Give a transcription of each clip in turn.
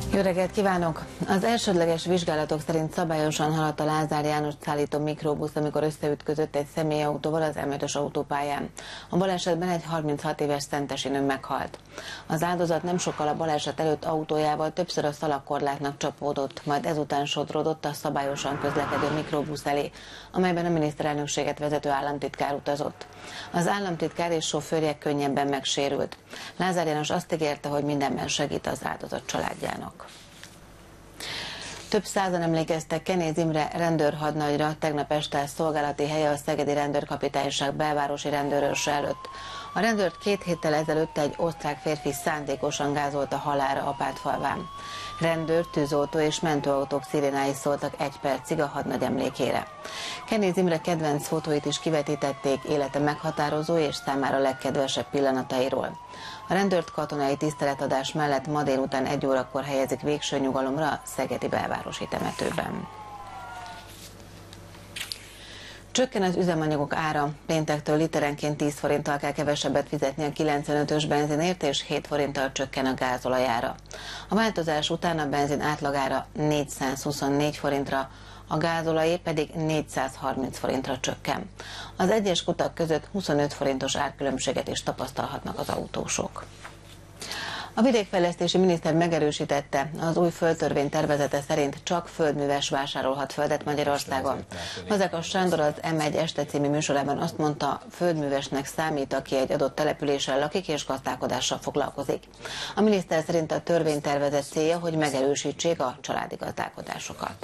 Jó reggelt kívánok! Az elsődleges vizsgálatok szerint szabályosan haladt a Lázár Jánost szállító mikrobusz, amikor összeütközött egy személyautóval az M5-ös autópályán. A balesetben egy 36 éves szentesi nő meghalt. Az áldozat nem sokkal a baleset előtt autójával többször a szalagkorlátnak csapódott, majd ezután sodródott a szabályosan közlekedő mikrobusz elé, amelyben a miniszterelnökséget vezető államtitkár utazott. Az államtitkár és sofőrje könnyebben megsérült. Lázár János azt ígérte, hogy mindenben segít az áldozat családjának. Több százan emlékeztek Kenéz Imre rendőrhadnagyra tegnap este szolgálati helye a Szegedi Rendőrkapitányság belvárosi rendőrőrse előtt. A rendőrt 2 héttel ezelőtt egy osztrák férfi szándékosan gázolta halálra Apátfalván. Rendőr, tűzoltó és mentőautók szirénái szóltak 1 percig a hadnagy emlékére. Kenéz Imre kedvenc fotóit is kivetítették élete meghatározó és számára legkedvesebb pillanatairól. A rendőrt katonai tiszteletadás mellett ma délután 1 órakor helyezik végső nyugalomra a szegedi belvárosi temetőben. Csökken az üzemanyagok ára, péntektől literenként 10 forinttal kell kevesebbet fizetni a 95-ös benzinért, és 7 forinttal csökken a gázolajára. A változás után a benzin átlagára 424 forintra, a gázolajé pedig 430 forintra csökken. Az egyes kutak között 25 forintos árkülönbséget is tapasztalhatnak az autósok. A vidékfejlesztési miniszter megerősítette, az új földtörvény tervezete szerint csak földműves vásárolhat földet Magyarországon. Fazekas Sándor az M1 este című műsorában azt mondta, földművesnek számít, aki egy adott településen lakik és gazdálkodással foglalkozik. A miniszter szerint a törvénytervezet célja, hogy megerősítsék a családi gazdálkodásokat.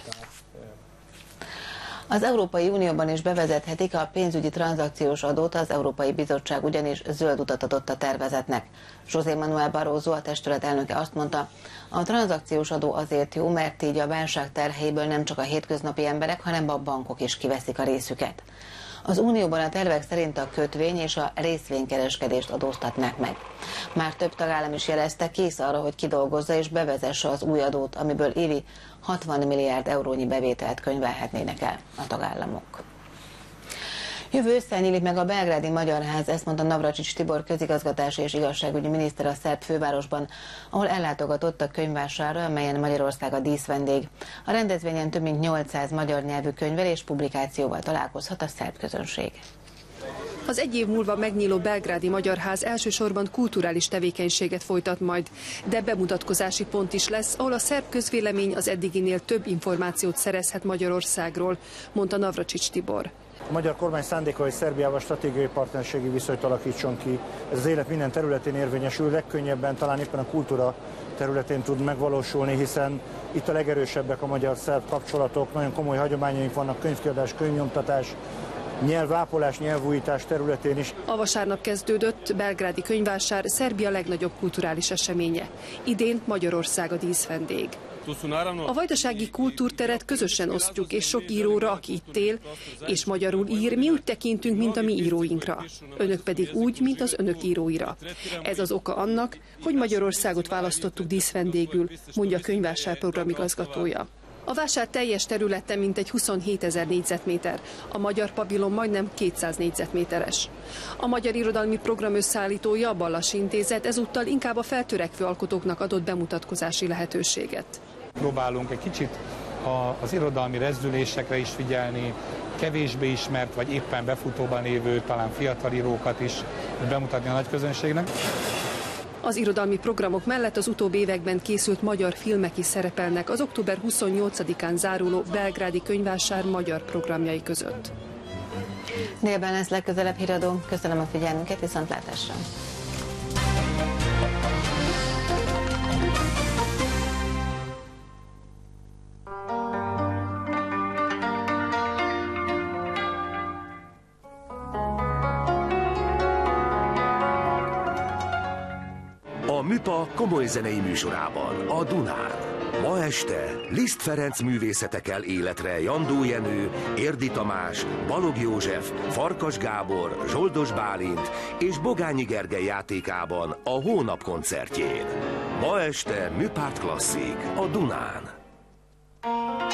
Az Európai Unióban is bevezethetik a pénzügyi tranzakciós adót, az Európai Bizottság ugyanis zöld utat adott a tervezetnek. José Manuel Barroso, a testület elnöke azt mondta, a tranzakciós adó azért jó, mert így a válság terheiből nem csak a hétköznapi emberek, hanem a bankok is kiveszik a részüket. Az Unióban a tervek szerint a kötvény és a részvénykereskedést adóztatnák meg. Már több tagállam is jelezte, kész arra, hogy kidolgozza és bevezesse az új adót, amiből évi 60 milliárd eurónyi bevételt könyvelhetnének el a tagállamok. Jövő ősszel nyílik meg a belgrádi Magyar Ház, ezt mondta Navracsics Tibor közigazgatási és igazságügyi miniszter a szerb fővárosban, ahol ellátogatott a könyvvásárra, amelyen Magyarország a díszvendég. A rendezvényen több mint 800 magyar nyelvű könyvvel és publikációval találkozhat a szerb közönség. Az 1 év múlva megnyíló belgrádi Magyar Ház elsősorban kulturális tevékenységet folytat majd, de bemutatkozási pont is lesz, ahol a szerb közvélemény az eddiginél több információt szerezhet Magyarországról, mondta Navracsics Tibor. A magyar kormány szándéka, hogy Szerbiával stratégiai partnerségi viszonyt alakítson ki. Ez az élet minden területén érvényesül, legkönnyebben talán éppen a kultúra területén tud megvalósulni, hiszen itt a legerősebbek a magyar-szerb kapcsolatok, nagyon komoly hagyományaink vannak, könyvkiadás, könyvnyomtatás, nyelvápolás, nyelvújítás területén is. A vasárnap kezdődött belgrádi könyvvásár Szerbia legnagyobb kulturális eseménye. Idén Magyarország a díszvendég. A vajdasági kultúrteret közösen osztjuk, és sok íróra, aki itt él, és magyarul ír, mi úgy tekintünk, mint a mi íróinkra. Önök pedig úgy, mint az önök íróira. Ez az oka annak, hogy Magyarországot választottuk díszvendégül, mondja a könyvvásár programigazgatója. A vásár teljes területe mintegy 27 000 négyzetméter, a magyar pavilon majdnem 200 négyzetméteres. A Magyar Irodalmi Program összeállítója, a Ballasi Intézet ezúttal inkább a feltörekvő alkotóknak adott bemutatkozási lehetőséget. Próbálunk egy kicsit az irodalmi rezdülésekre is figyelni, kevésbé ismert vagy éppen befutóban lévő, talán fiatal írókat is bemutatni a nagy közönségnek. Az irodalmi programok mellett az utóbbi években készült magyar filmek is szerepelnek az október 28-án záruló belgrádi könyvvásár magyar programjai között. Délben lesz legközelebb híradó. Köszönöm a figyelmünket, viszontlátásra! A Műpa komoly zenei műsorában, a Dunán. Ma este Liszt Ferenc művészetekkel életre Jandó Jenő, Érdi Tamás, Balogh József, Farkas Gábor, Zsoldos Bálint és Bogányi Gergely játékában a Hónap koncertjén. Ma este Műpárt Klasszik, a Dunán.